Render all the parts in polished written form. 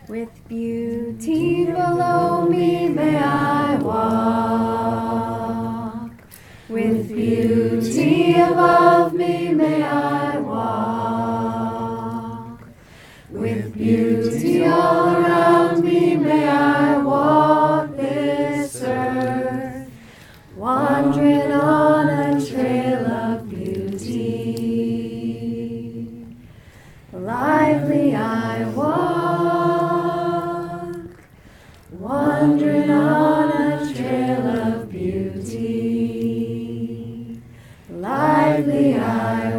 With beauty below me may I walk. With beauty above me may I walk. With beauty all around me may I walk this earth, wandering on a trail of beauty. Lively I walk, wandering on a trail of beauty. Lively I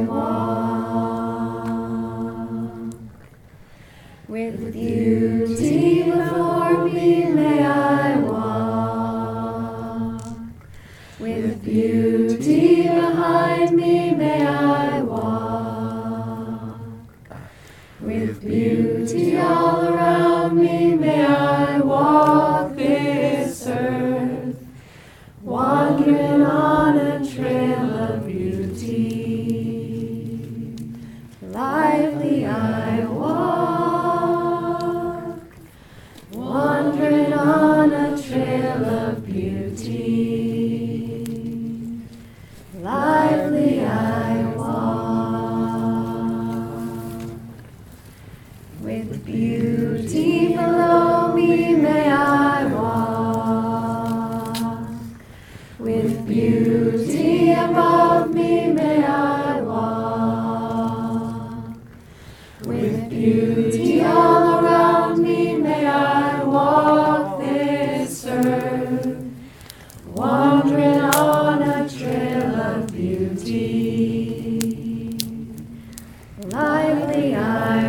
walk. With beauty before me may I walk. With beauty behind me may I walk. With beauty all around me may I walk this earth, wandering on a trail of beauty. Lively I walk, wandering on a trail of beauty. Lively I walk. With beauty below me may I walk. With beauty above me may I walk. With beauty all around me may I walk this earth, wandering on a trail of beauty. Lively I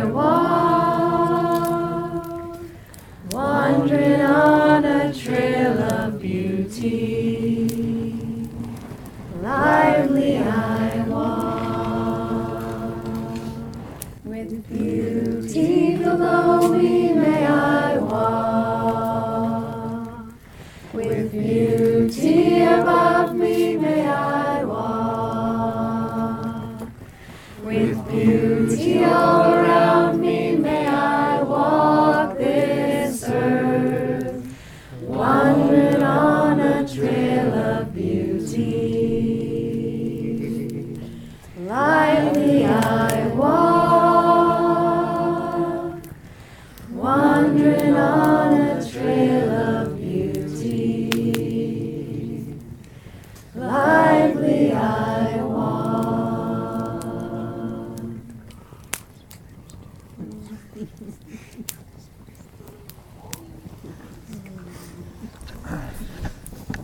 walk, wandering on a trail of beauty. Lively I walk. With beauty below me may I walk. With beauty above me may I walk. With beauty all around me may I walk this earth, wandering on a trail of beauty. Lively I walk, wandering on